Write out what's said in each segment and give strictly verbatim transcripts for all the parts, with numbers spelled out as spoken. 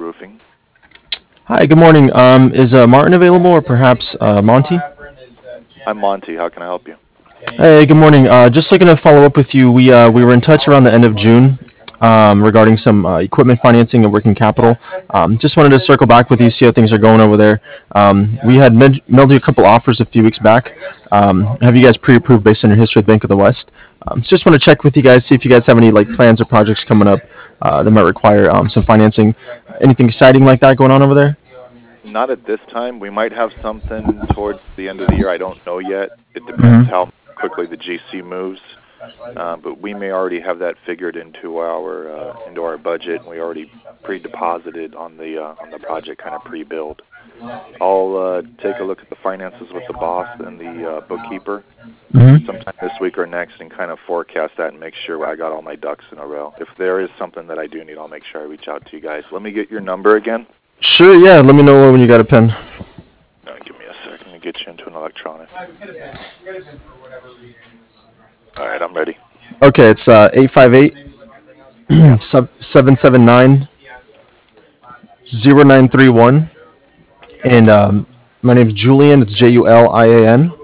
Roofing. Hi, good morning. Um, is uh, Martin available or perhaps uh, Monty? I'm Monty. How can I help you? Hey, good morning. Uh, just looking to follow up with you. We uh, we were in touch around the end of June um, regarding some uh, equipment financing and working capital. Um, just wanted to circle back with you, see how things are going over there. Um, we had med- mailed you a couple offers a few weeks back. Um, have you guys pre-approved based on your history with Bank of the West? Um, so just want to check with you guys, see if you guys have any like plans or projects coming up uh, that might require um, some financing. Anything exciting like that going on over there? Not at this time. We might have something towards the end of the year. I don't know yet. It depends Mm-hmm. how quickly the G C moves. Uh, but we may already have that figured into our uh, into our budget. We already pre-deposited on the uh, on the project, kind of pre-build. I'll uh, take a look at the finances with the boss and the uh, bookkeeper Mm-hmm. sometime this week or next, and kind of forecast that and make sure I got all my ducks in a row. If there is something that I do need, I'll make sure I reach out to you guys. Let me get your number again. Sure, yeah. Let me know when you got a pen. Uh, give me a second to get you into an electronic. All right, I'm ready. Okay, it's uh, eight five eight, seven seven nine, zero nine three one. And um, my name's Julian. It's J U L I A N.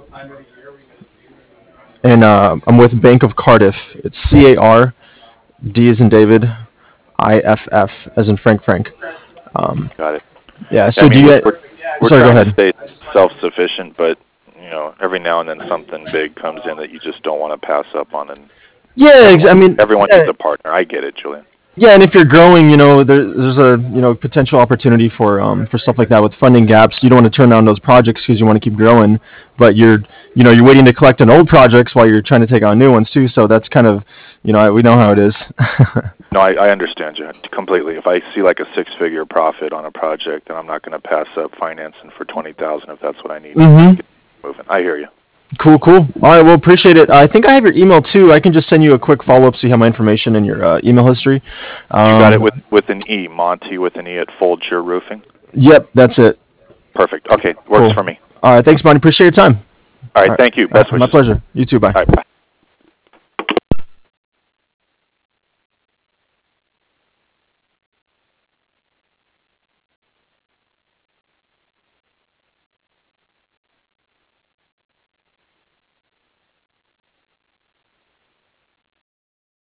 And uh, I'm with Bank of Cardiff. It's C A R D as in David, I F F as in Frank Frank. Um, Got it. yeah, I so do mean, you we're get. we're, we're Sorry, go trying to ahead. stay self-sufficient, but you know, every now and then something big comes in that you just don't want to pass up on, and Yeah, ex- I everyone mean, everyone yeah, needs a partner. I get it, Julian. Yeah, and if you're growing, you know, there, there's a you know potential opportunity for um, for stuff like that with funding gaps. You don't want to turn down those projects because you want to keep growing, but you're you know you're waiting to collect on old projects while you're trying to take on new ones too. So that's kind of you know we know how it is. No, I, I understand you completely. If I see like a six-figure profit on a project, then I'm not going to pass up financing for twenty thousand if that's what I need to Mm-hmm. get moving. I hear you. Cool, cool. All right, well, appreciate it. I think I have your email too. I can just send you a quick follow up so you have my information and your uh, email history. You got it Um, with with an E, Monty with an E at Folger Roofing. yep, that's it. Perfect. Okay, works Cool. for me. All right, thanks, Bonnie. Appreciate your time. All All right, right, thank you. all Best right my wishes. pleasure. You too. Bye. All right, bye.